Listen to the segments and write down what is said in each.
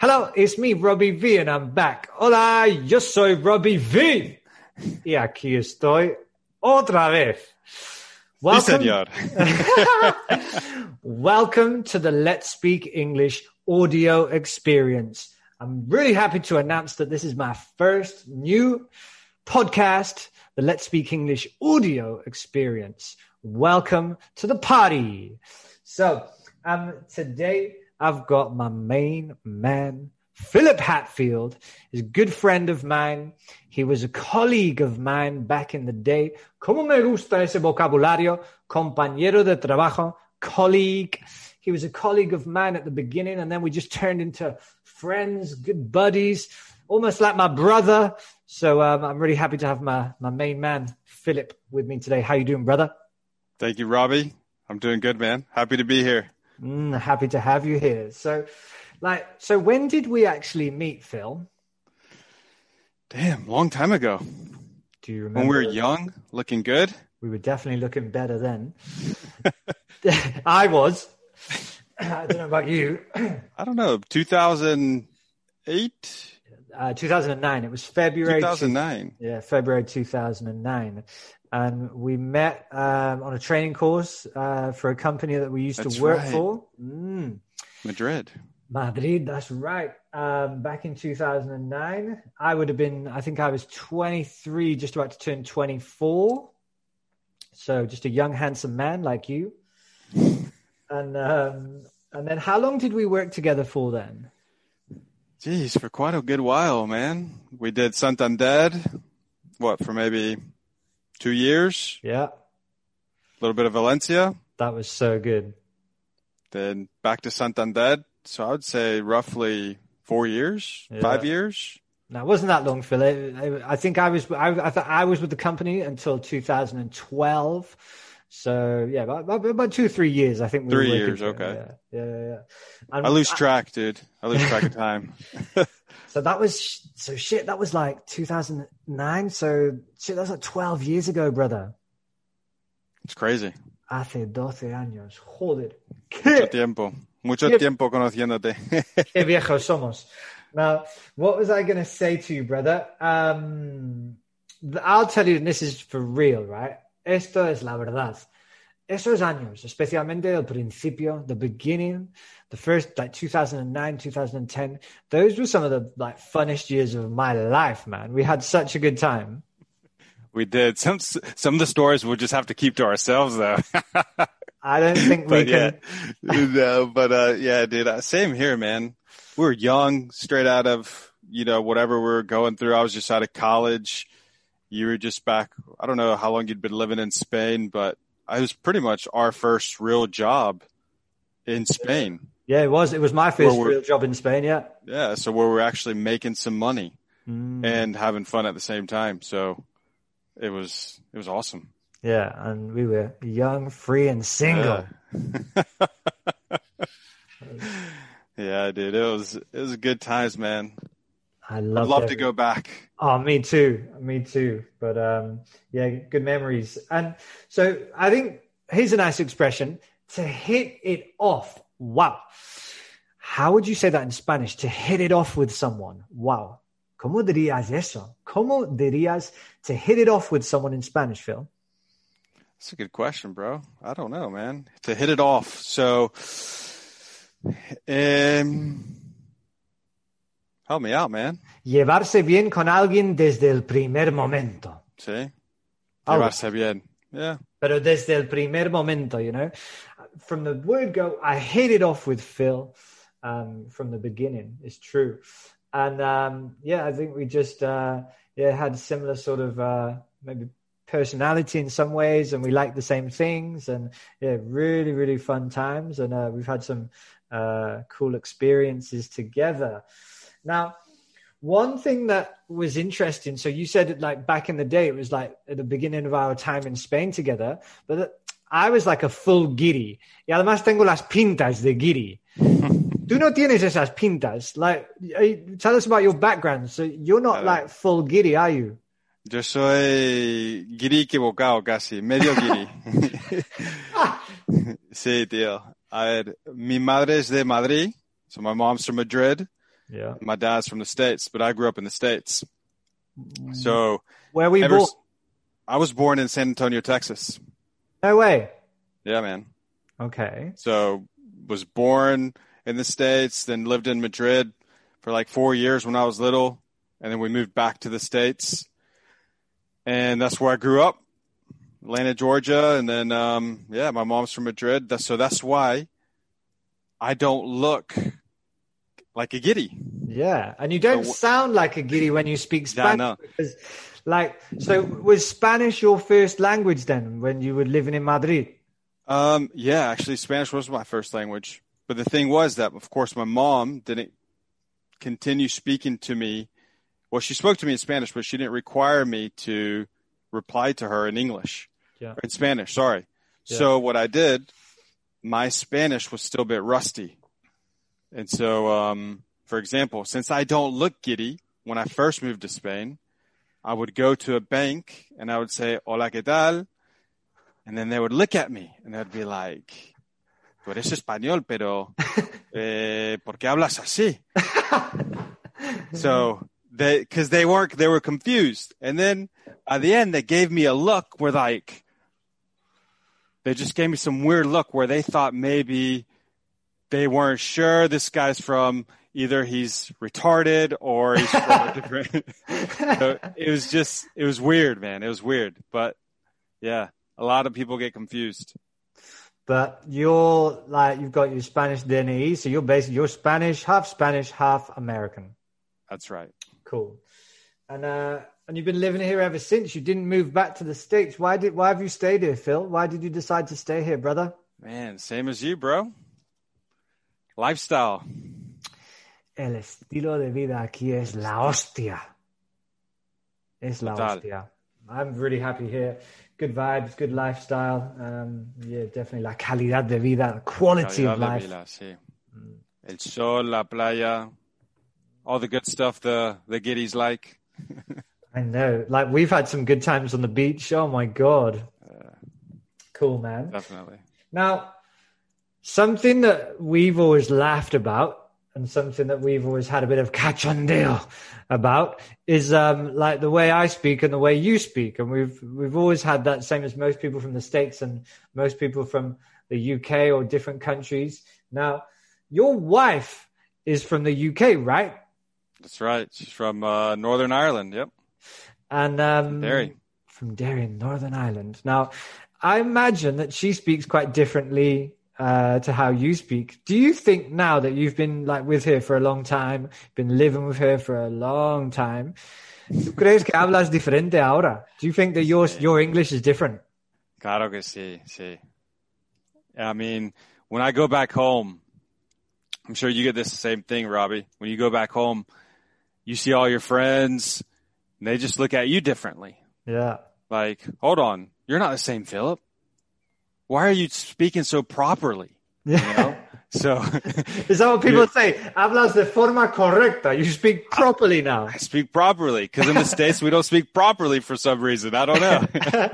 Hello, it's me, Robbie V, and I'm back. Hola, yo soy Robbie V. Y aquí estoy otra vez. Welcome, sí, señor. Welcome to the Let's Speak English audio experience. I'm really happy to announce that this is my first new podcast, the Let's Speak English audio experience. Welcome to the party. So, today I've got my main man, Philip Hatfield. He's a good friend of mine. He was a colleague of mine back in the day. ¿Cómo me gusta ese vocabulario? Compañero de trabajo, colleague. He was a colleague of mine at the beginning, and then we just turned into friends, good buddies, almost like my brother. So I'm really happy to have my main man, Philip, with me today. How you doing, brother? Thank you, Robbie. I'm doing good, man. Happy to be here. Happy to have you here. So when did we actually meet, Phil? Damn, long time ago. Do you remember? When we were young, looking good? We were definitely looking better then. I was. I don't know about you. I don't know. 2008? 2009. It was February. 2009. February 2009. And we met on a training course for a company that we used to work for. Madrid, that's right. Back in 2009, I think I was 23, just about to turn 24. So just a young, handsome man like you. And then how long did we work together for then? Jeez, for quite a good while, man. We did Santander, for maybe 2 years? Yeah. A little bit of Valencia. That was so good. Then back to Santander. So I would say roughly 4 years, 5 years. No, it wasn't that long, Phil. I think I was with the company until 2012. So yeah, about 2 or 3 years. I think we 3 were years. Okay. Yeah. And I lose track, dude. I lose track of time. So that was like 2009. So shit, that was like 12 years ago, brother. It's crazy. Hace 12 años. Joder. Mucho tiempo conociéndote. Qué viejos somos. Now, what was I going to say to you, brother? I'll tell you, and this is for real, right? Esto es la verdad. Esos años, especialmente el principio, the beginning, the first, like 2009, 2010, those were some of the funnest years of my life, man. We had such a good time. We did. Some of the stories we'll just have to keep to ourselves, though. I don't think we can. No, but yeah, dude. Same here, man. We were young, straight out of whatever we were going through. I was just out of college. You were just back. I don't know how long you'd been living in Spain, but it was pretty much our first real job in Spain. Yeah, it was. It was my first real job in Spain. Yeah. Yeah. So where we're actually making some money and having fun at the same time. So it was awesome. Yeah, and we were young, free, and single. Yeah, dude. It was good times, man. I'd love to go back. Oh, me too. But yeah, good memories. And so I think here's a nice expression: to hit it off. Wow. How would you say that in Spanish? To hit it off with someone. Wow. ¿Cómo dirías eso? ¿Cómo dirías to hit it off with someone in Spanish, Phil? That's a good question, bro. I don't know, man. To hit it off. So, help me out, man. Llevarse bien con alguien desde el primer momento. Sí. Llevarse bien. Yeah. Pero desde el primer momento, From the word go, I hit it off with Phil from the beginning. It's true. And I think we just had similar sort of maybe personality in some ways, and we like the same things, and really, really fun times, and we've had some cool experiences together. Now, one thing that was interesting, so you said back in the day, it was at the beginning of our time in Spain together, but I was like a full guiri, y además tengo las pintas de guiri. Tú no tienes esas pintas. Tell us about your background. So you're not full guiri, are you? Yo soy guiri equivocado casi, medio guiri. Sí, tío. A ver, mi madre es de Madrid, so my mom's from Madrid, Yeah. My dad's from the States, but I grew up in the States. So where were you born? I was born in San Antonio, Texas. No way. Yeah, man. Okay. So was born in the States, then lived in Madrid for like 4 years when I was little. And then we moved back to the States. And that's where I grew up, Atlanta, Georgia. And then, my mom's from Madrid. So that's why I don't look like a giddy. Yeah. And you don't sound like a giddy when you speak Spanish. Yeah, I know. Because, so was Spanish your first language then when you were living in Madrid? Yeah, actually Spanish was my first language. But the thing was that, of course, my mom didn't continue speaking to me. Well, she spoke to me in Spanish, but she didn't require me to reply to her in English. Yeah. In Spanish, sorry. Yeah. So what I did, my Spanish was still a bit rusty. And so, for example, since I don't look giddy, when I first moved to Spain, I would go to a bank and I would say, hola, ¿qué tal? And then they would look at me and they'd be like, tú eres español, pero ¿por qué hablas así? So because they were confused. And then at the end, they gave me a look where they just gave me some weird look where they thought maybe they weren't sure this guy's from either he's retarded or he's from a different. So it was weird, man. It was weird. But yeah, a lot of people get confused. But you've got your Spanish DNA, so you're Spanish, half American. That's right. Cool. And you've been living here ever since. You didn't move back to the States. Why have you stayed here, Phil? Why did you decide to stay here, brother? Man, same as you, bro. Lifestyle. El estilo de vida aquí es la hostia. Es la hostia. I'm really happy here. Good vibes, good lifestyle. Definitely la calidad de vida, the quality of life. Vida, sí. El sol, la playa, all the good stuff the giddies like. I know. Like, we've had some good times on the beach. Oh, my God. Cool, man. Definitely. Now, something that we've always laughed about and something that we've always had a bit of cachondeo about is like the way I speak and the way you speak. And we've always had that, same as most people from the States and most people from the UK or different countries. Now, your wife is from the UK, right? That's right. She's from Northern Ireland. Yep. And from Derry, Northern Ireland. Now, I imagine that she speaks quite differently to how you speak. Do you think now that you've been with her for a long time, been living with her for a long time, ¿tú crees que hablas diferente ahora? Do you think that your English is different? Claro que sí, sí. I mean, when I go back home, I'm sure you get this same thing, Robbie. When you go back home, you see all your friends, and they just look at you differently. Yeah. Like, hold on, you're not the same Philip. Why are you speaking so properly? Yeah. You know? So is that what people say? Hablas de forma correcta. You speak properly now. I speak properly because in the States we don't speak properly for some reason. I don't know.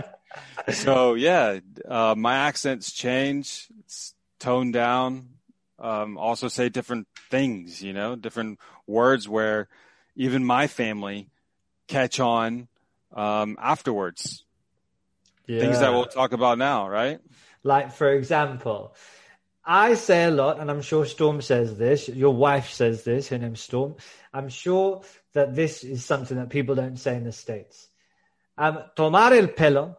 So yeah, my accents change. It's toned down. Also say different things, different words where even my family catch on afterwards. Yeah. Things that we'll talk about now, right? Like, for example, I say a lot, and I'm sure Storm says this, your wife says this, her name's Storm. I'm sure that this is something that people don't say in the States. Tomar el pelo,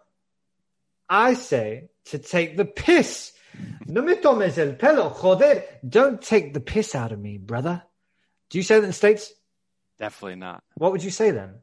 I say to take the piss. No me tomes el pelo, joder. Don't take the piss out of me, brother. Do you say that in the States? Definitely not. What would you say then?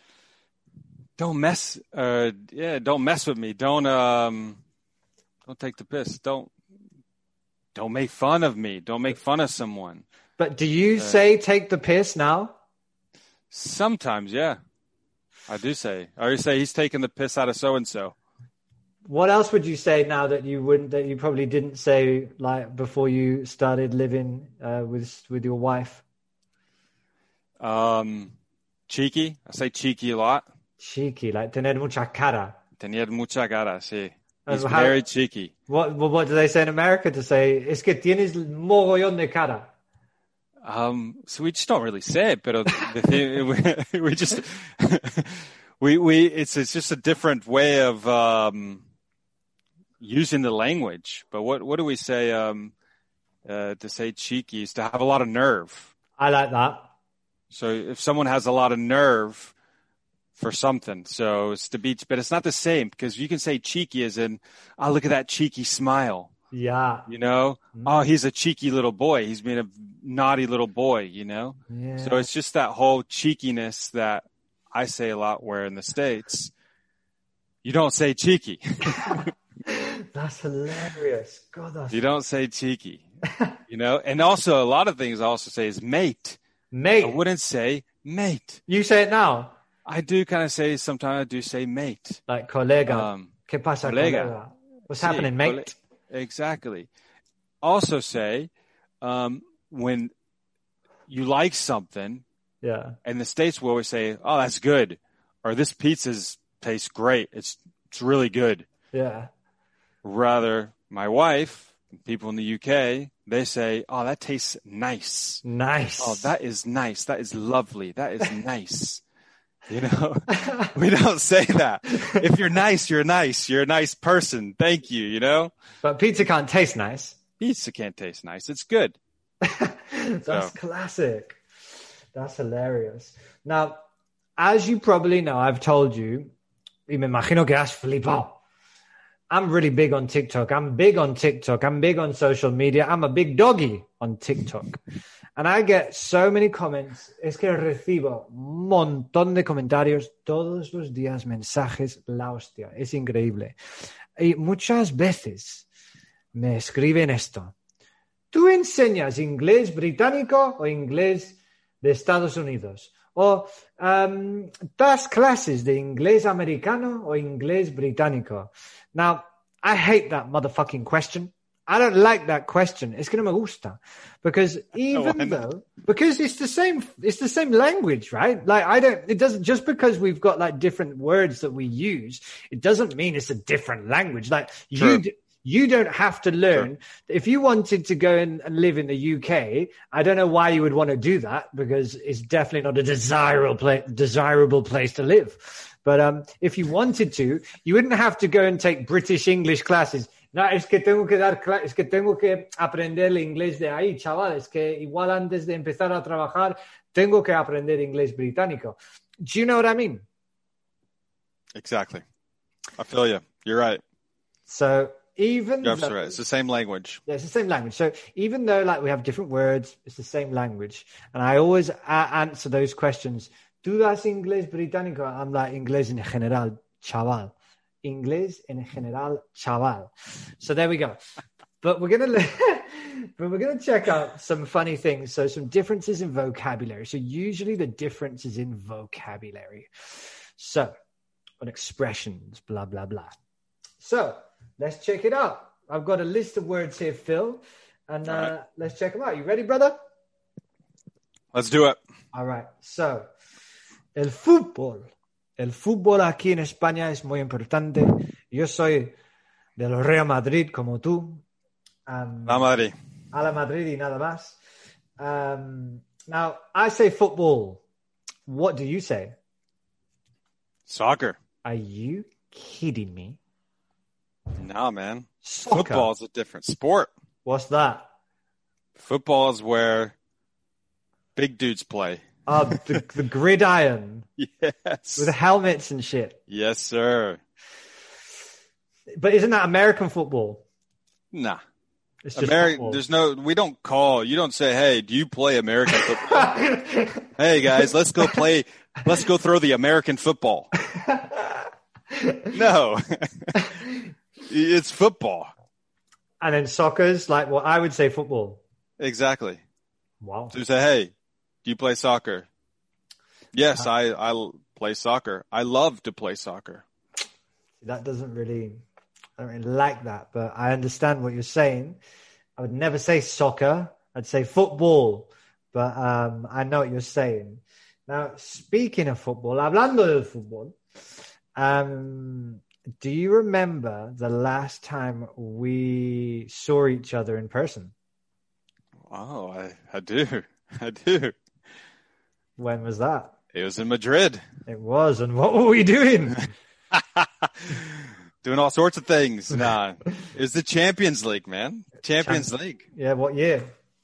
Don't mess with me. Don't take the piss. Don't make fun of me. Don't make fun of someone. But do you say take the piss now? Sometimes, yeah. I do say. I always say he's taking the piss out of so and so. What else would you say now that you probably didn't say like before you started living with your wife? Cheeky. I say cheeky a lot. Cheeky, like tener mucha cara. Tener mucha cara, sí. He's very cheeky. What do they say in America to say? Es que tienes mogollón de cara. So we just don't really say it, but we just it's just a different way of using the language. But what do we say? To say cheeky is to have a lot of nerve. I like that. So if someone has a lot of nerve for something, so it's to be, but it's not the same, because you can say cheeky as in, oh, look at that cheeky smile. Yeah. You know, oh, he's a cheeky little boy. He's been a naughty little boy, you know? Yeah. So it's just that whole cheekiness that I say a lot, where in the States, you don't say cheeky. That's hilarious. God, you don't say cheeky, you know? And also a lot of things I also say is mate. Mate. I wouldn't say mate. You say it now? I do kind of say, sometimes I do say mate. Like colega. ¿Qué pasa, colega? What's happening, mate? Exactly. Also say, when you like something, in the States we always say, oh, that's good. Or this pizza tastes great. It's really good. Yeah. Rather, my wife, people in the UK, they say, oh, that tastes nice. Nice. Oh, that is nice. That is lovely. That is nice. You know, we don't say that. If you're nice, you're nice. You're a nice person. Thank you, you know? But pizza can't taste nice. Pizza can't taste nice. It's good. That's classic. That's hilarious. Now, as you probably know, I've told you, y me imagino que has flipado. I'm really big on TikTok. I'm big on TikTok. I'm big on social media. I'm a big doggy on TikTok. And I get so many comments. Es que recibo un montón de comentarios todos los días, mensajes, la hostia. Es increíble. Y muchas veces me escriben esto. ¿Tú enseñas inglés británico o inglés de Estados Unidos? O ¿das clases de inglés americano o inglés británico? Now, I hate that motherfucking question. I don't like that question. Es que no me gusta. Because because it's the same language, right? Like it doesn't, just because we've got like different words that we use, it doesn't mean it's a different language. Like you don't have to learn. Sure. If you wanted to go and live in the UK, I don't know why you would want to do that, because it's definitely not a desirable place to live. But if you wanted to, you wouldn't have to go and take British English classes. No, es que tengo que aprender el inglés de ahí, chaval. Es que igual antes de empezar a trabajar, tengo que aprender inglés británico. Do you know what I mean? Exactly. I feel you. You're right. So you're absolutely right. It's the same language. Yeah, it's the same language. So even though like we have different words, it's the same language. And I always answer those questions. ¿Tú das inglés británico? I'm like, inglés en general, chaval. Inglés en general, chaval. So there we go. But we're gonna check out some funny things. So some differences in vocabulary. So usually the difference is in vocabulary. So on expressions, blah blah blah. So let's check it out. I've got a list of words here, Phil, and right. Let's check them out. You ready, brother? Let's do it. All right. So el fútbol. El fútbol aquí en España es muy importante. Yo soy del Real Madrid, como tú. La Madrid. A la Madrid y nada más. Now, I say football. What do you say? Soccer. Are you kidding me? No, man. Soccer. Football is a different sport. What's that? Football is where big dudes play. The gridiron. Yes. With helmets and shit. Yes, sir. But isn't that American football? Nah. It's just football. You don't say, hey, do you play American football? Hey guys, let's go throw the American football. No. It's football. And then soccer's like what I would say football. Exactly. Wow. So you say, hey, do you play soccer? Yes, I play soccer. I love to play soccer. I don't really like that, but I understand what you're saying. I would never say soccer. I'd say football, but I know what you're saying. Now, speaking of football, hablando del fútbol, do you remember the last time we saw each other in person? Oh, I do. I do. When was that? It was in Madrid. It was. And what were we doing? Doing all sorts of things. Nah, it was the Champions League, man. Champions League. Yeah, what year?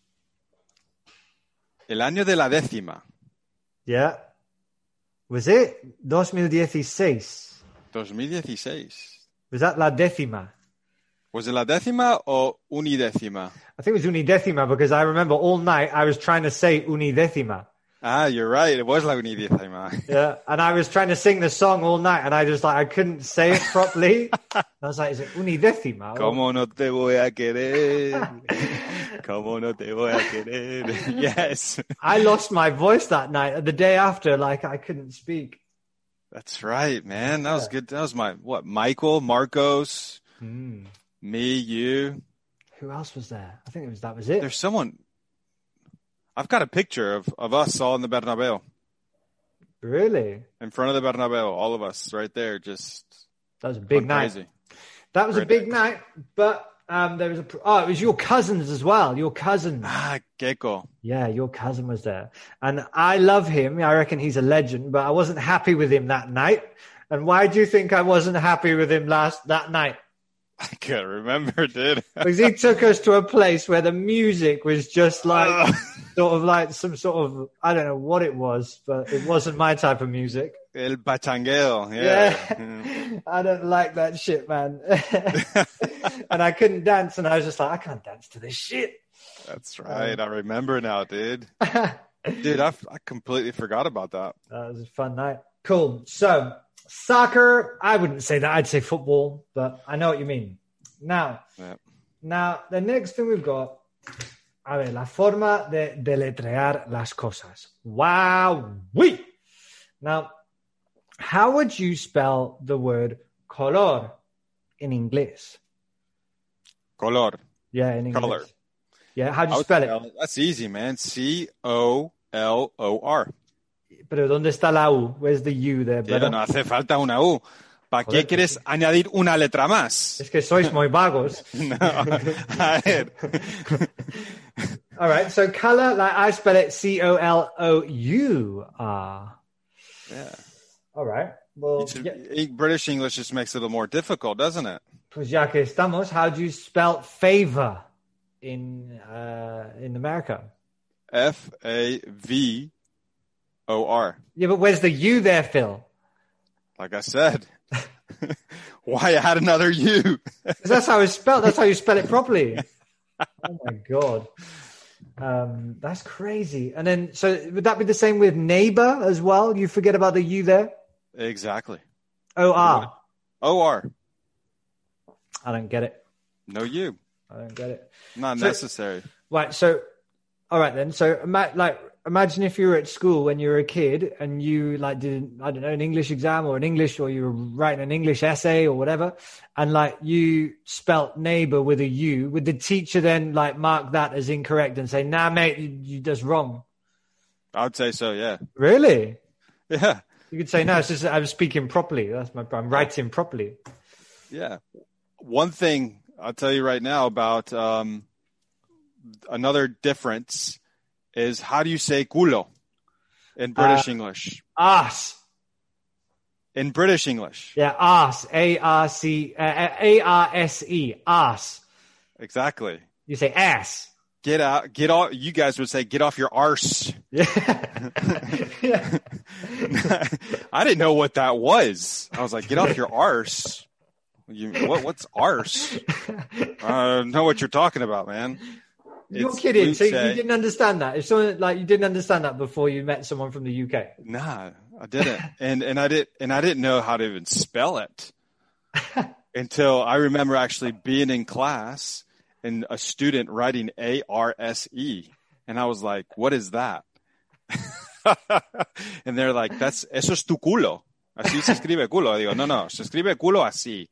El año de la décima. Yeah. Was it 2016? 2016. Was that la décima? Was it la décima o unidécima? I think it was unidécima because I remember all night I was trying to say unidécima. Ah, you're right. It was la unidécima. Yeah, and I was trying to sing the song all night, and I couldn't say it properly. I was like, "Is it unidécima?" ¿Cómo no te voy a querer? ¿Cómo no te voy a querer? Yes. I lost my voice that night. The day after, like I couldn't speak. That's right, man. That was good. That was Michael, Marcos, me, you. Who else was there? I think that was it. There's someone. I've got a picture of us all in the Bernabeu. Really? In front of the Bernabeu, all of us right there. Just that was a big night. Crazy. That was a big night, but there was it was your cousins as well. Your cousin. Keiko. Yeah, your cousin was there. And I love him. I reckon he's a legend, but I wasn't happy with him that night. And why do you think I wasn't happy with him that night? I can't remember, dude. Because he took us to a place where the music was just like sort of like some sort of, I don't know what it was, but it wasn't my type of music. El pachangueo. Yeah. I don't like that shit, man. And I couldn't dance, and I was just like, I can't dance to this shit. That's right. I remember now, dude. Dude, I completely forgot about that. That was a fun night. Cool. So, soccer, I wouldn't say that. I'd say football, but I know what you mean. Now, the next thing we've got, a ver, la forma de deletrear las cosas. Wow. Now, how would you spell the word color in English? Color. Yeah, in English. Color. Yeah, how do you spell it? That's easy, man. C-O-L-O-R. Pero ¿dónde está la U? Where's the U there, brother? No hace falta una U. ¿Para qué quieres añadir una letra más? Es que sois muy vagos. No, a ver. All right, so color, like I spell it C-O-L-O-U-R. Yeah. All right. Well, British English just makes it a little more difficult, doesn't it? Pues ya que estamos, how do you spell favor in America? F-A-V-O-R. Yeah, but where's the U there, Phil? Like I said. Why add another U? That's how it's spelled. That's how you spell it properly. Oh my God. That's crazy. And then, so would that be the same with neighbor as well? You forget about the U there? Exactly. O-R. O-R. I don't get it. No U. I don't get it. Not necessary. Right. So, all right then. So, imagine if you were at school when you were a kid and you did, I don't know, an English exam or you were writing an English essay or whatever, and you spelt neighbor with a U. Would the teacher then mark that as incorrect and say, "Nah, mate, you just wrong"? I would say so. Yeah. Really? Yeah. You could say, "No, it's just I'm speaking properly. That's my problem. I'm writing properly." Yeah. One thing I'll tell you right now about another difference is how do you say culo in British English? Ass. In British English. Yeah, ass. A-R-C, A-R-S-E. Ass. Exactly. You say ass. Get off. You guys would say, get off your arse. Yeah. I didn't know what that was. I was like, get off your arse. What's arse? I don't know what you're talking about, man. You're kidding. So you didn't understand that. It's something you didn't understand that before you met someone from the UK. Nah, I didn't. and I didn't know how to even spell it until I remember actually being in class and a student writing A-R-S-E. And I was like, what is that? And they're like, eso es tu culo. Así se escribe culo. I digo, no, se escribe culo así.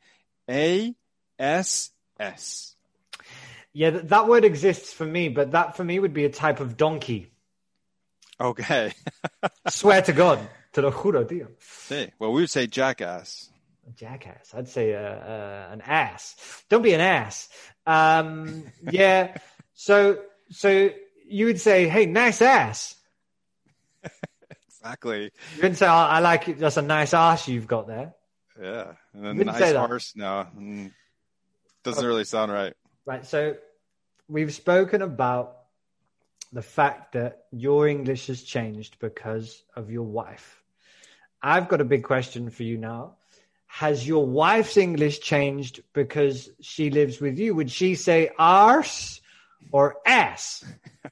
A-S-S. Yeah, that word exists for me, but that for me would be a type of donkey. Okay. Swear to God. Te lo juro, tío. Sí. Well, we would say jackass. Jackass. I'd say an ass. Don't be an ass. Yeah. So you would say, hey, nice ass. Exactly. You wouldn't say, oh, I like it. That's a nice ass you've got there. Yeah. And then Wouldn't nice say that. arse. No. Doesn't really sound right. Right. So we've spoken about the fact that your English has changed because of your wife. I've got a big question for you now. Has your wife's English changed because she lives with you? Would she say arse or ass?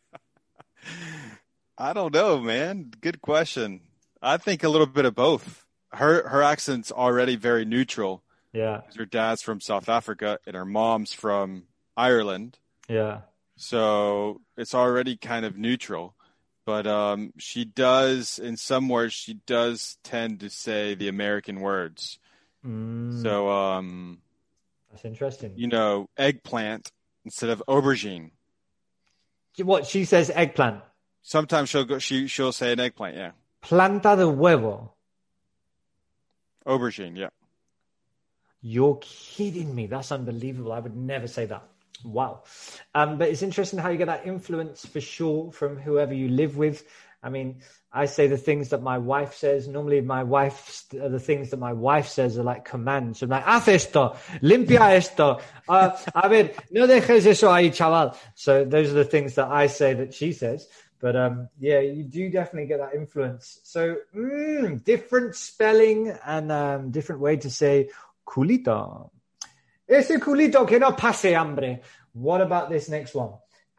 I don't know, man. Good question. I think a little bit of both. Her accent's already very neutral. Yeah. Her dad's from South Africa and her mom's from Ireland. Yeah. So it's already kind of neutral. But she does, in some words, she does tend to say the American words. So, that's interesting. you know, eggplant instead of aubergine. What she says, eggplant. Sometimes she'll say an eggplant, yeah. Planta de huevo. Aubergine, yeah. You're kidding me. That's unbelievable. I would never say that. Wow. But it's interesting how you get that influence for sure from whoever you live with. I mean, I say the things that my wife says. Normally the things that my wife says are like commands. So I'm like, haz esto, limpia esto. A ver, no dejes eso ahí, chaval. So those are the things that I say that she says. But yeah, you do definitely get that influence. So different spelling and different way to say culito. Ese culito que no pase hambre. What about this next one?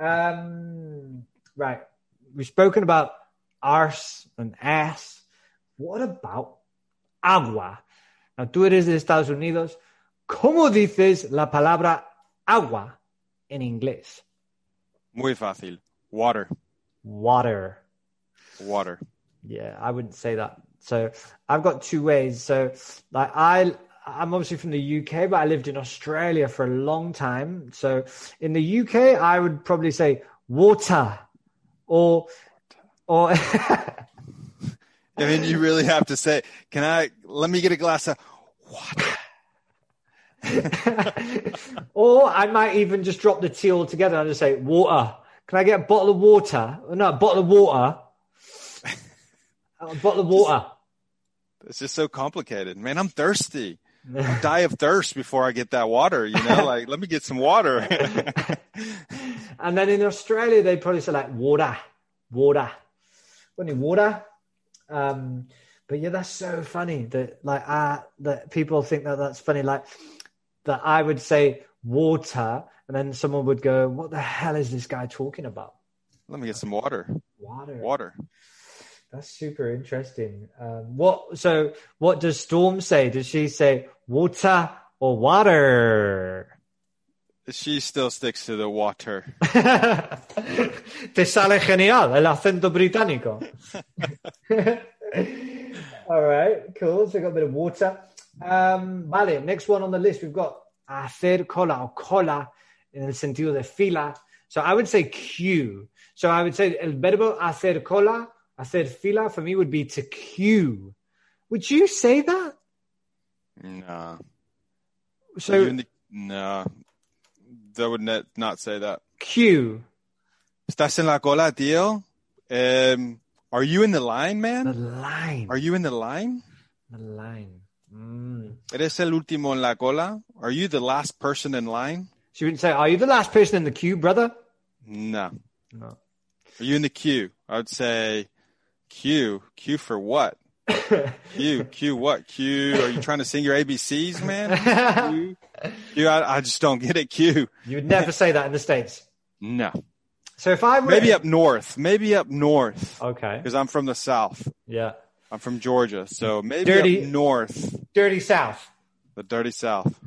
Right. We've spoken about arse and ass. What about agua? Now, tú eres de Estados Unidos. ¿Cómo dices la palabra agua en inglés? Muy fácil. Water. Water. Water. Yeah, I wouldn't say that. So I've got two ways. So like I'm obviously from the UK, but I lived in Australia for a long time. So in the UK, I would probably say water or I mean, you really have to say, let me get a glass of water. Or I might even just drop the T altogether and just say water. Can I get a bottle of water? No, a bottle of water. A bottle of water. It's just so complicated. Man, I'm thirsty. I'll die of thirst before I get that water, you know? Like, let me get some water. And then in Australia, they probably say like water. Water. But yeah, that's so funny that that people think that that's funny. Like that I would say water and then someone would go, what the hell is this guy talking about? Let me get some water. Water. That's super interesting. What does Storm say? Does she say water or water? She still sticks to the water. Te sale genial el acento británico. All right, cool. So we've got a bit of water. Vale, next one on the list, we've got hacer cola or cola in el sentido de fila. So I would say queue. So I would say el verbo hacer cola, hacer fila for me would be to queue. Would you say that? No. So no. I would not say that. Queue. ¿Estás en la cola, tío? Are you in the line, man? The line. Are you in the line? The line. ¿Eres el último en la cola? Are you the last person in line? She wouldn't say, are you the last person in the queue, brother? No. No. Are you in the queue? I would say, queue? Queue for what? Q what? Q, are you trying to sing your ABCs, man? Q, I just don't get it, Q. You would never say that in the States. No. So if I were... Maybe up north. Okay. Because I'm from the South. Yeah. I'm from Georgia, so maybe up north. Dirty South. The dirty South.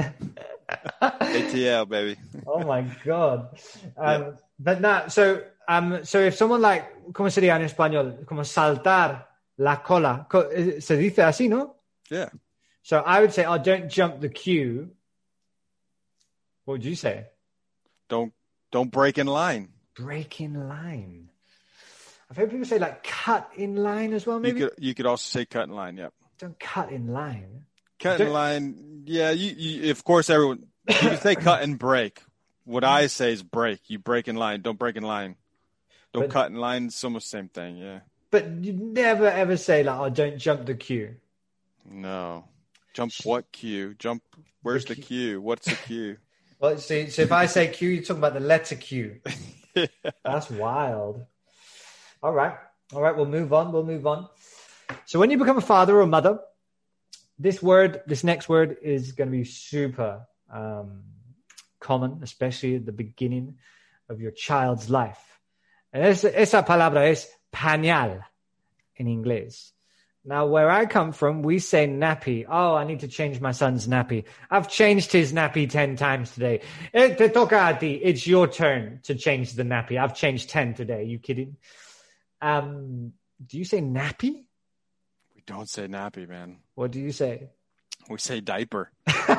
ATL, baby. Oh my God. But no, so if someone like, ¿cómo sería en español? Como saltar la cola. Se dice así, ¿no? Yeah. So I would say, oh, don't jump the queue. What would you say? Don't break in line. Break in line. I've heard people say like cut in line as well, maybe? You could also say cut in line, yep. Don't cut in line. Cut in line, yeah, you of course everyone, you can say cut and break. What I say is break. You break in line, don't break in line. Don't cut in line. It's almost the same thing, yeah. But you never ever say like, "Oh, don't jump the queue." No. Jump what queue? Jump. Where's the queue? What's the queue? Well, so if I say Q, you're talking about the letter Q. Yeah. That's wild. All right. We'll move on. So when you become a father or a mother, this next word is going to be super common, especially at the beginning of your child's life. And esa palabra es pañal in inglés. Now, where I come from, we say nappy. Oh, I need to change my son's nappy. I've changed his nappy 10 times today. Te toca a ti. It's your turn to change the nappy. I've changed 10 today. You kidding? Do you say nappy? We don't say nappy, man. What do you say? We say diaper.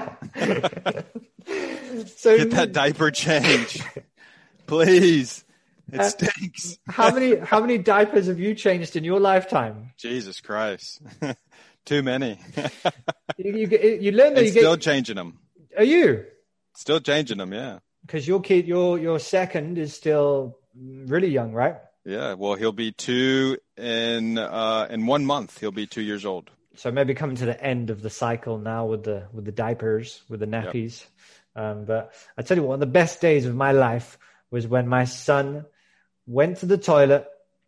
So get that diaper change, please. It stinks. How many diapers have you changed in your lifetime? Jesus Christ, too many. you learn that still changing them. Are you still changing them? Yeah. Because your kid, your second, is still really young, right? Yeah. Well, he'll be 2 in 1 month. He'll be 2 years old. So maybe coming to the end of the cycle now with the diapers, with the nappies. Yep. But I tell you what, one of the best days of my life was when my son went to the toilet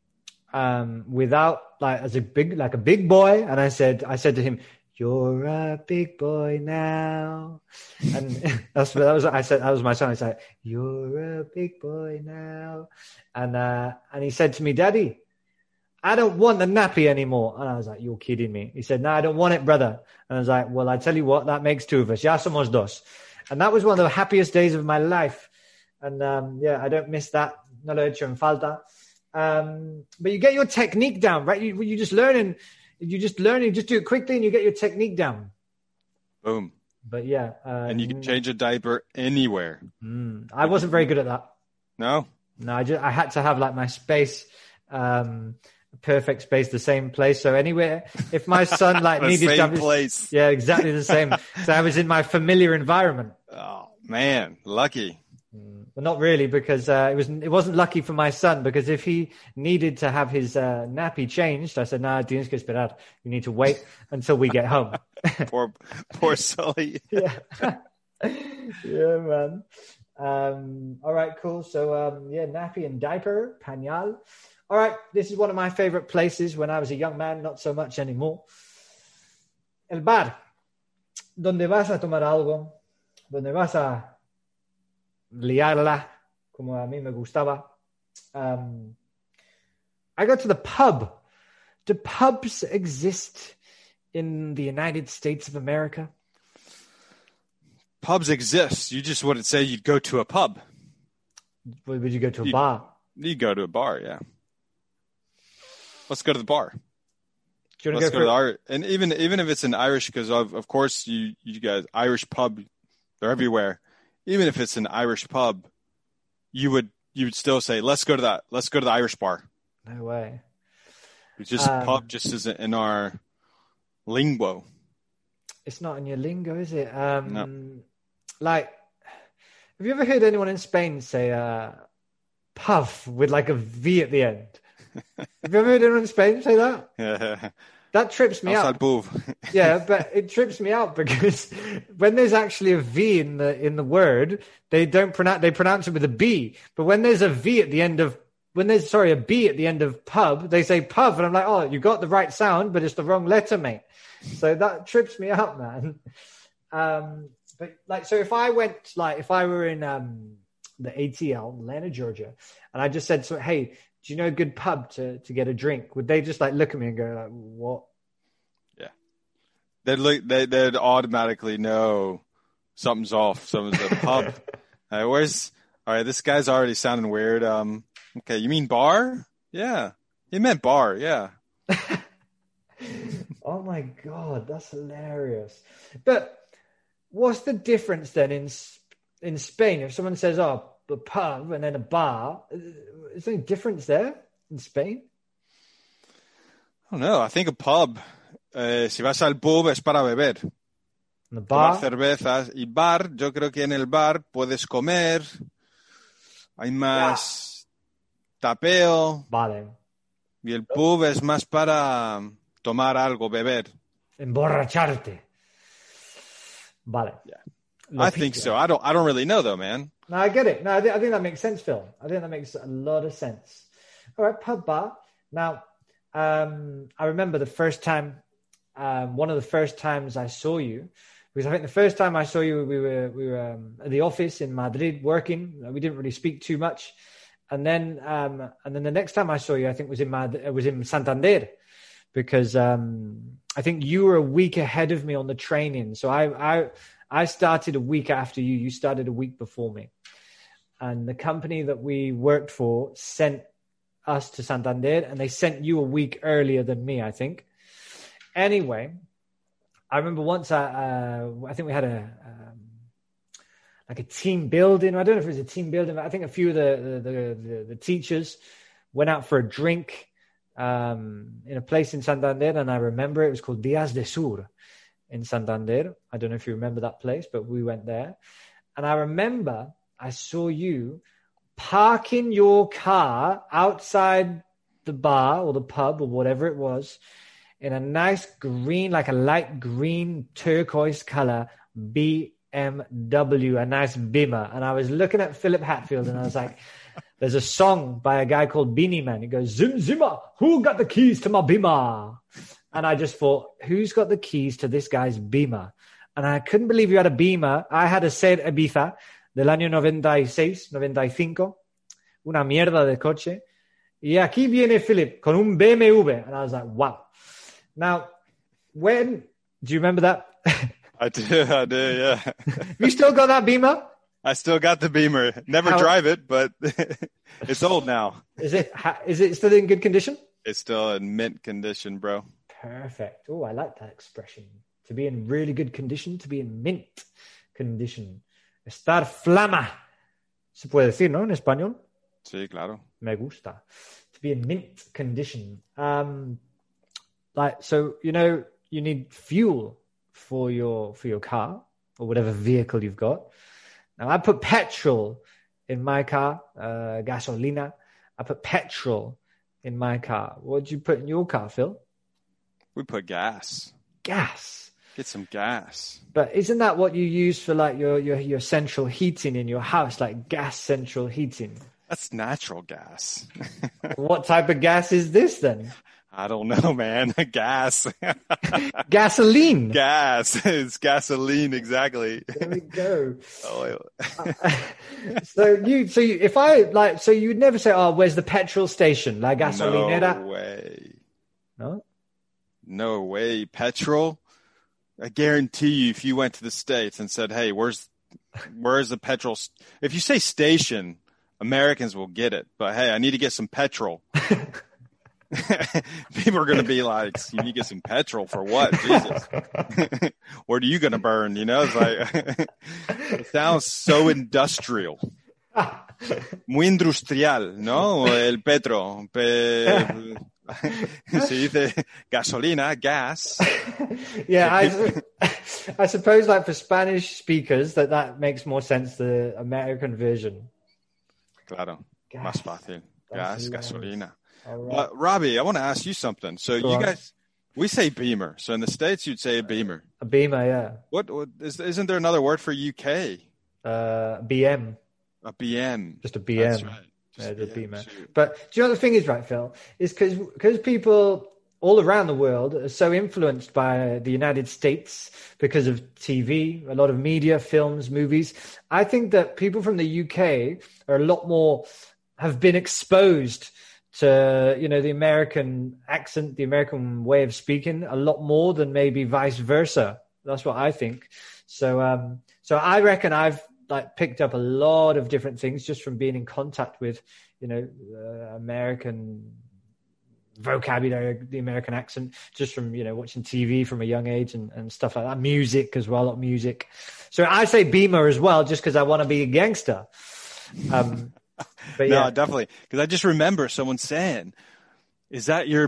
without as a big boy, and I said to him, "You're a big boy now," and that was my son. I said, "You're a big boy now," and he said to me, "Daddy, I don't want the nappy anymore." And I was like, "You're kidding me." He said, "No, I don't want it, brother." And I was like, "Well, I tell you what, that makes 2 of us. Ya somos dos." And that was one of the happiest days of my life. And I don't miss that. No lo he hecho en falta. But you get your technique down, right? You just learn, you just do it quickly and you get your technique down. Boom. But yeah. And you can change a diaper anywhere. I wasn't very good at that. No? No, I had to have my space, perfect space, the same place. So anywhere, if my son needed to have place. Yeah, exactly the same. So I was in my familiar environment. Oh man, lucky. Well, not really, because it wasn't lucky for my son, because if he needed to have his nappy changed, I said, "Nah, tienes que esperar. You need to wait until we get home." poor Sully. Yeah. Yeah, man. All right, cool. So nappy and diaper, pañal. All right, this is one of my favorite places when I was a young man, not so much anymore. El bar, donde vas a tomar algo, donde vas a liarla, como a mí me gustaba. I go to the pub. Do pubs exist in the United States of America? Pubs exist. You just wouldn't say you'd go to a pub. Would you go to a bar? You'd go to a bar, yeah. Let's go to the bar. Do you Let's go to the Irish, and even if it's an Irish, because of course you guys, Irish pub, they're everywhere. Even if it's an Irish pub, you would still say, let's go to the Irish bar. No way. It's just pub just isn't in our lingo. It's not in your lingo, is it? No. Have you ever heard anyone in Spain say puff with a V at the end? Have you ever heard anyone in Spain say that? Yeah. That trips me out. Yeah, but it trips me out because when there's actually a V in the word, they pronounce it with a B. But when there's a B at the end of pub, they say pub, and I'm like, "Oh, you got the right sound, but it's the wrong letter, mate." So that trips me out, man. But so if I were in the ATL, Atlanta, Georgia, and I just said, "So hey, do you know a good pub to get a drink?" Would they just look at me and go "What?" Yeah, they'd automatically know something's off. Something's a pub. All right, this guy's already sounding weird. Okay, you mean bar? Yeah, he meant bar. Yeah. Oh my God, that's hilarious. But what's the difference then in Spain? If someone says, "Oh, a pub," and then a bar, is there any difference there in Spain? I don't know. I think a pub, si vas al pub es para beber. The bar? Tomar cervezas. Y bar, yo creo que en el bar puedes comer. Hay más tapeo. Vale. Y el pub es más para tomar algo, beber. Emborracharte. Vale. Yeah. Lo I think pillo. so. I don't really know though, man. No, I get it. No, I think that makes sense, Phil. I think that makes a lot of sense. All right, pub bar. Now, I remember the first time, one of the first times I saw you, because I think the first time I saw you, we were at the office in Madrid working. We didn't really speak too much, and then the next time I saw you, I think was in Santander, because I think you were a week ahead of me on the training. So I started a week after you. You started a week before me. And the company that we worked for sent us to Santander, and they sent you a week earlier than me, I think. Anyway, I remember once I think we had a team building. I don't know if it was a team building, but I think a few of the teachers went out for a drink in a place in Santander, and I remember it was called Días de Sur in Santander. I don't know if you remember that place, but we went there. And I remember I saw you parking your car outside the bar or the pub or whatever it was in a nice green, like a light green turquoise color BMW, a nice Beamer. And I was looking at Philip Hatfield and I was like, there's a song by a guy called Beanie Man. He goes, Zim Zimmer, who got the keys to my Beamer? And I just thought, who's got the keys to this guy's Beamer? And I couldn't believe you had a Beamer. I had a Seat Ibiza del año 96, 95, una mierda de coche. Y aquí viene Philip con un BMW. And I was like, wow. Now, do you remember that? I do, yeah. You still got that Beamer? I still got the Beamer. Never drive it, but it's old now. Is it still in good condition? It's still in mint condition, bro. Perfect. Oh, I like that expression. To be in really good condition, to be in mint condition. Estar flama. Se puede decir, ¿no? En español. Sí, claro. Me gusta. To be in mint condition. So, you need fuel for your car or whatever vehicle you've got. Now, I put petrol in my car, gasolina. I put petrol in my car. What did you put in your car, Phil? We put gas. Gas. Get some gas. But isn't that what you use for like your central heating in your house, like gas central heating? That's natural gas. What type of gas is this then? I don't know, man. Gas. Gasoline. Gas. It's gasoline, exactly. There we go. Oh, So you'd never say, "Oh, where's the petrol station? La gasolinera." No way. No? No way. Petrol? I guarantee you, if you went to the States and said, "Hey, where's the petrol?" If you say station, Americans will get it. But hey, I need to get some petrol. People are going to be like, you need to get some petrol for what? Jesus. What are you going to burn? It's like, it sounds so industrial. Muy industrial, ¿no? El petro. Se dice gasolina, gas. Yeah, I suppose like for Spanish speakers that makes more sense, the American version. Claro, Gas. más fácil. Gas, gasolina. Right. Robbie, I want to ask you something. So guys, we say Beamer. So in the States, you'd say a Beamer. A Beamer, yeah. What isn't there another word for UK? BM. A BM. Just a BM. That's right. Just The Beamer. shoot. But do you know what the thing is, right, Phil? Is because people all around the world are so influenced by the United States because of TV, a lot of media, films, movies. I think that people from the UK are a lot more, have been exposed to, the American accent, the American way of speaking a lot more than maybe vice versa. That's what I think. So I reckon I've picked up a lot of different things just from being in contact with, American vocabulary, the American accent, just from, watching TV from a young age and stuff like that. Music as well, a lot of music. So I say Beamer as well, just because I want to be a gangster. But yeah. No, definitely. Because I just remember someone saying, is that a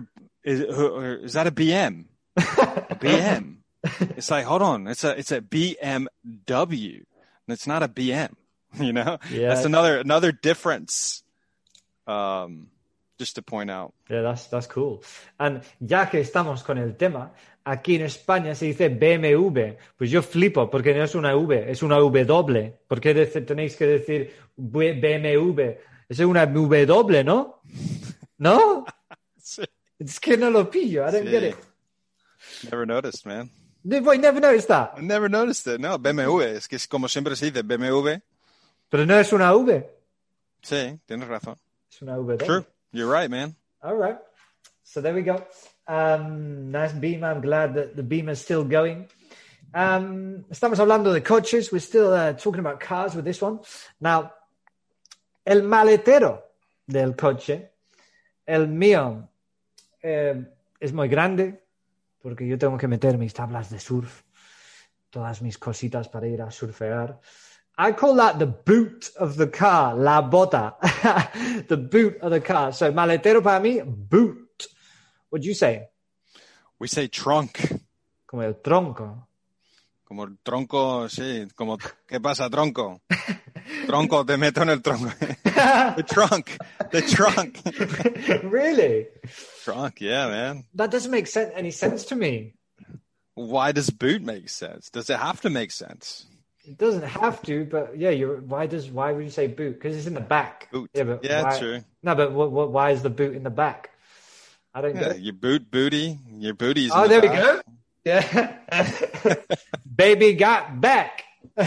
BM? A BM. It's like, hold on. It's a BMW. And it's not a BM, Yeah. That's another difference. just to point out. Yeah, that's cool. And ya que estamos con el tema, aquí en España se dice BMW. Pues yo flipo porque no es una V, es una W. ¿Por qué tenéis que decir BMW? Es una W, ¿no? ¿No? Sí. Es que no lo pillo. I don't get it. Never noticed, man. I never noticed that. I never noticed it. No, BMW. Es que es como siempre se dice BMW. Pero no es una V. Sí, tienes razón. Es una W. True. You're right, man. All right. So there we go. Nice Beamer. I'm glad that the Beamer is still going. Estamos hablando de coches. We're still talking about cars with this one. Now, el maletero del coche, el mío, es muy grande porque yo tengo que meter mis tablas de surf, todas mis cositas para ir a surfear. I call that the boot of the car, la bota, the boot of the car. So maletero para mí, boot. What do you say? We say trunk. Como el tronco. Como el tronco, sí. Como, ¿qué pasa, tronco? Tronco, te meto en el tronco. The trunk. Really? Trunk, yeah, man. That doesn't make any sense to me. Why does boot make sense? Does it have to make sense? It doesn't have to, but yeah, why would you say boot? Because it's in the back. Boot. Yeah, but yeah, true. No, but why is the boot in the back? I don't get it. Your booty's Oh, in there the we back. go. Yeah. Baby got back.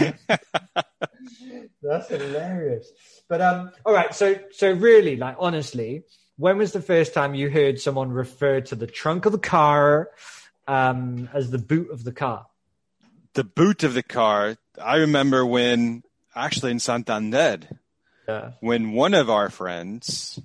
That's hilarious. But all right, so really, like honestly, when was the first time you heard someone refer to the trunk of the car as the boot of the car? The boot of the car. I remember when, actually in Santander, when one of our friends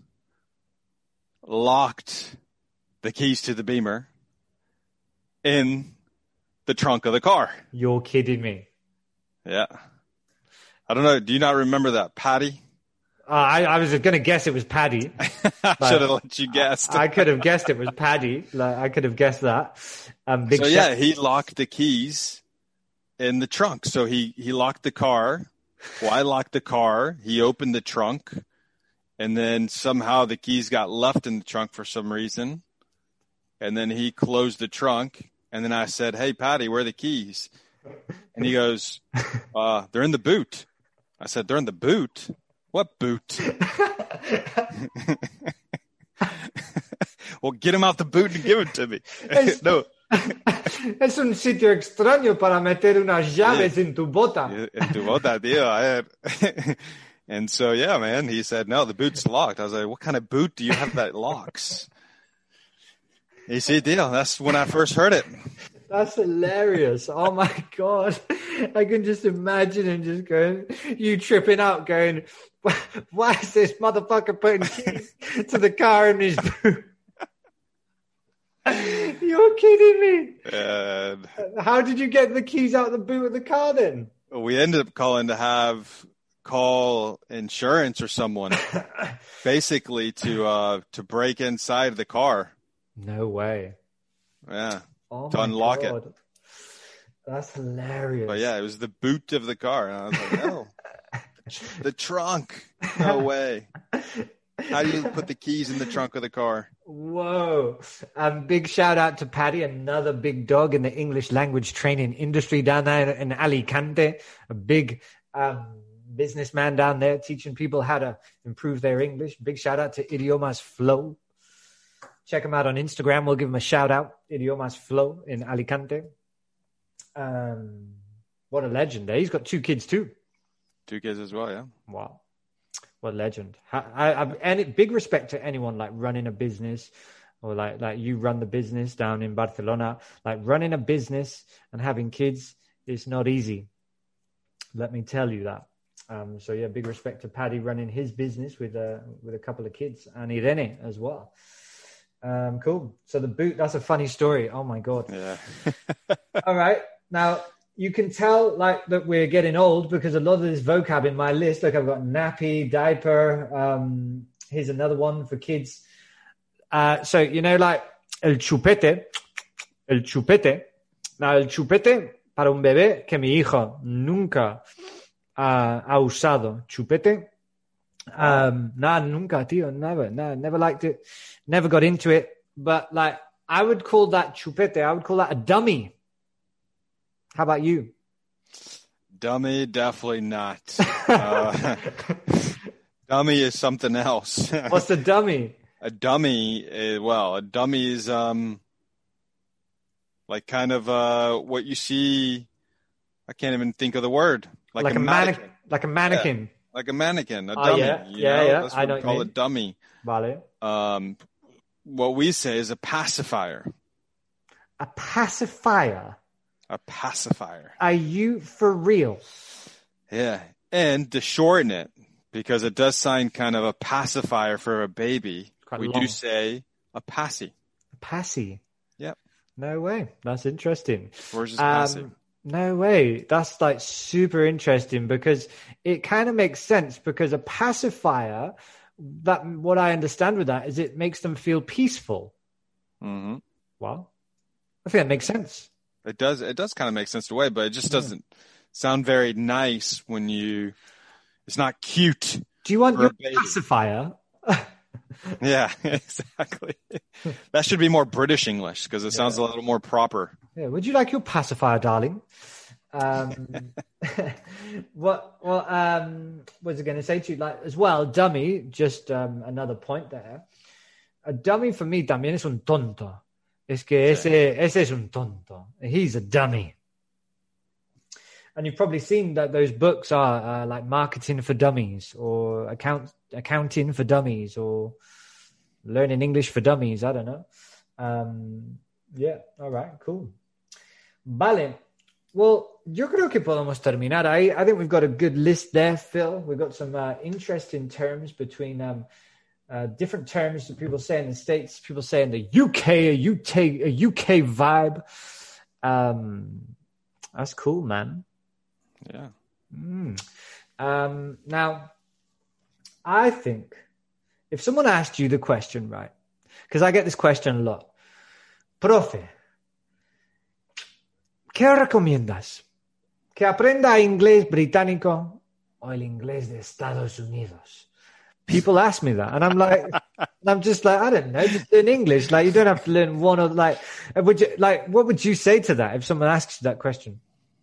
locked the keys to the Beamer in the trunk of the car. You're kidding me. Yeah. I don't know. Do you not remember that? Patty? I was going to guess it was Paddy. I should have let you guess. I could have guessed it was Paddy. Like, I could have guessed that. He locked the keys in the trunk. So he locked the car. Well, I locked the car. He opened the trunk. And then somehow the keys got left in the trunk for some reason. And then he closed the trunk. And then I said, "Hey, Patty, where are the keys?" And he goes, "They're in the boot." I said, "They're in the boot? What boot?" Well, get him out the boot and give it to me. No. Es un sitio extraño para meter unas llaves en tu bota. En tu bota, tío. And so, yeah, man, he said, "No, the boot's locked." I was like, "What kind of boot do you have that locks?" You see, tío, that's when I first heard it. That's hilarious. Oh, my God. I can just imagine him just going, you tripping out going, why is this motherfucker putting keys to the car in his boot? You're kidding me. How did you get the keys out of the boot of the car then? We ended up calling to call insurance or someone basically to break inside the car. No way. Yeah. Oh, to unlock God. it. That's hilarious. But yeah, it was the boot of the car. And I was like, no. The trunk. No way. How do you put the keys in the trunk of the car? Whoa. Big shout out to Paddy, another big dog in the English language training industry down there in Alicante. A big businessman down there teaching people how to improve their English. Big shout out to Idiomas Flow. Check him out on Instagram. We'll give him a shout out. Idiomas Flow in Alicante. What a legend. He's got 2 kids too. 2 kids as well, yeah. Wow. What a legend. And big respect to anyone like running a business or like you run the business down in Barcelona. Like running a business and having kids is not easy. Let me tell you that. So yeah, big respect to Paddy running his business with a couple of kids and Irene as well. Cool. So the boot, that's a funny story. Oh my God. Yeah. All right. Now you can tell like that we're getting old because a lot of this vocab in my list, look, I've got nappy, diaper. Here's another one for kids. So, you know, like el chupete. Now el chupete para un bebé que mi hijo nunca ha usado chupete Nah, nunca, tío, never liked it, never got into it. But like, I would call that chupete. I would call that a dummy. How about you? Dummy, definitely not. Dummy is something else. What's a dummy? A dummy, a dummy is like kind of what you see. I can't even think of the word. Like a mannequin. Like a mannequin. Yeah, like a mannequin, a dummy. Yeah. That's what we call a dummy. Vale. What we say is a pacifier. A pacifier? A pacifier. Are you for real? Yeah. And to shorten it, because it does sound kind of a pacifier for a baby, we do say a passy. A passy? Yep. No way. That's interesting. Where's this passy? No way. That's like super interesting because it kind of makes sense because a pacifier, that what I understand with that is it makes them feel peaceful. Mm-hmm. Well, I think that makes sense. It does kind of make sense in a way, but it just doesn't sound very nice when it's not cute. Do you want your pacifier? Yeah, exactly. That should be more British English because it sounds a little more proper. Yeah, would you like your pacifier, darling? What was I going to say to you? Like as well, dummy. Just another point there. A dummy for me también es un tonto. Es que ese es un tonto. He's a dummy. And you've probably seen that those books are like Marketing for Dummies or Accounting for Dummies or Learning English for Dummies. I don't know. Yeah. All right. Cool. Vale. Well, yo creo que podemos terminar ahí. I think we've got a good list there, Phil. We've got some interesting terms between different terms that people say in the States, people say in the UK, a UK vibe. That's cool, man. Yeah. Now, I think if someone asked you the question, right, because I get this question a lot, profe, ¿qué recomiendas? ¿Que aprenda inglés británico o el inglés de Estados Unidos? People ask me that, and I'm just like, I don't know, just learn English. Like, you don't have to learn one or like, what would you say to that if someone asks you that question?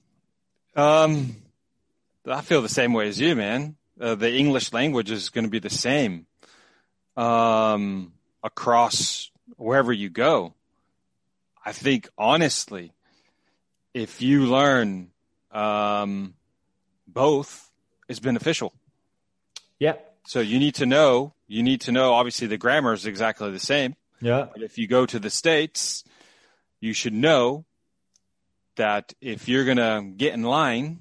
I feel the same way as you, man. The English language is going to be the same across wherever you go. I think, honestly, if you learn both, it's beneficial. Yeah. So you need to know, obviously the grammar is exactly the same. Yeah. But if you go to the States, you should know that if you're going to get in line,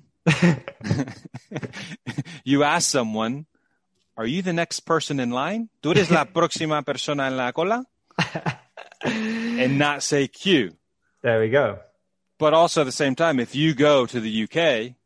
you ask someone, are you the next person in line? ¿Tú eres la próxima persona en la cola? And not say Q. There we go. But also at the same time, if you go to the UK,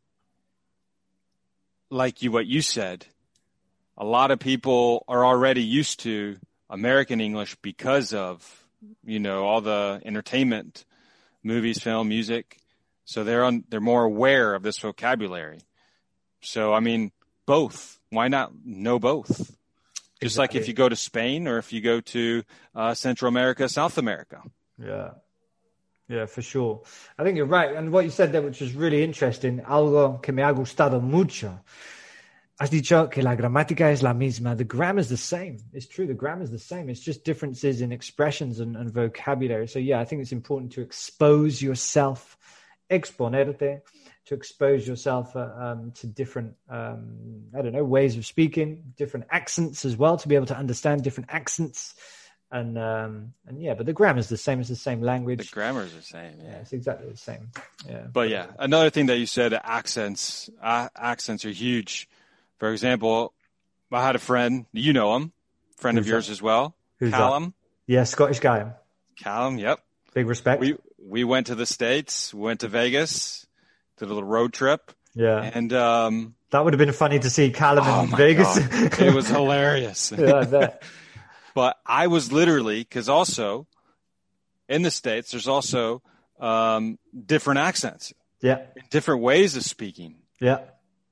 what you said, a lot of people are already used to American English because of, all the entertainment, movies, film, music. So they're more aware of this vocabulary. So, I mean, both. Why not know both? Just like if you go to Spain or if you go to Central America, South America. Yeah. Yeah, for sure. I think you're right. And what you said there, which was really interesting, algo que me ha gustado mucho. Has dicho que la gramática es la misma. The grammar's the same. It's true. The grammar's the same. It's just differences in expressions and vocabulary. So, yeah, I think it's important to expose yourself, exponerte, to expose yourself to different, ways of speaking, different accents as well, to be able to understand different accents. And but the grammar is the same. It's the same language. The grammar is the same. Yeah, it's exactly the same. Yeah. But yeah, another thing that you said, accents are huge. For example, I had a friend, you know him, friend of yours as well, Callum. Yeah, Scottish guy. Callum, yep. Big respect. We went to the States, went to Vegas, did a little road trip. Yeah. And that would have been funny to see Callum in Vegas. It was hilarious. Yeah, I bet. But I was literally, because also in the States, there's also different accents. Yeah. Different ways of speaking. Yeah.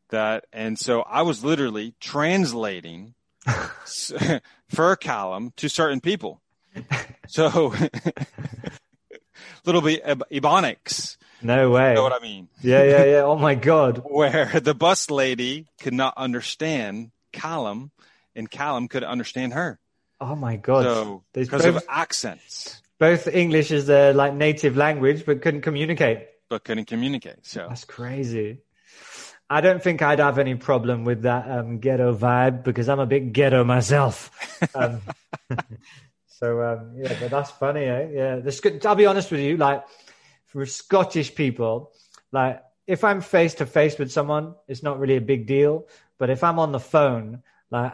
And so I was literally translating for Callum to certain people. So little bit Ebonics. No way. You know what I mean? Yeah. Oh my God. Where the bus lady could not understand Callum and Callum couldn't understand her. Oh my God. So because of accents. Both English is their like native language, but couldn't communicate. So that's crazy. I don't think I'd have any problem with that ghetto vibe because I'm a bit ghetto myself. Yeah, but that's funny, eh? Yeah, I'll be honest with you, like for Scottish people, like if I'm face to face with someone, it's not really a big deal. But if I'm on the phone, like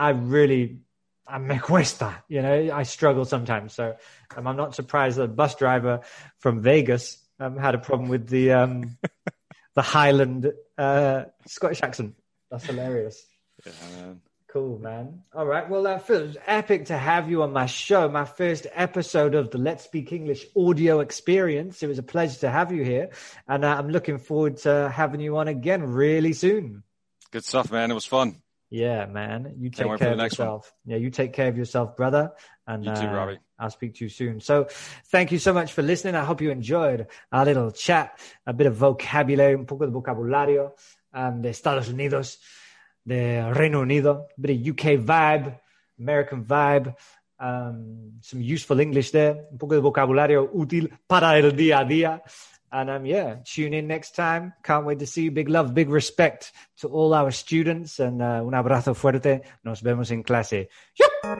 me cuesta, you know, I struggle sometimes. So I'm not surprised that a bus driver from Vegas had a problem with the Highland Scottish accent. That's hilarious. Yeah, man. Cool, man. All right. Well, Phil, it was epic to have you on my show, my first episode of the Let's Speak English audio experience. It was a pleasure to have you here. And I'm looking forward to having you on again really soon. Good stuff, man. It was fun. Yeah, man. You take care of yourself. Yeah, you take care of yourself, brother. And you too, Robbie. I'll speak to you soon. So thank you so much for listening. I hope you enjoyed our little chat, a bit of vocabulary, un poco de vocabulario de Estados Unidos, de Reino Unido, a bit of UK vibe, American vibe, some useful English there, un poco de vocabulario útil para el día a día. And yeah, tune in next time. Can't wait to see you. Big love, big respect to all our students. And un abrazo fuerte. Nos vemos en clase. ¡Yup!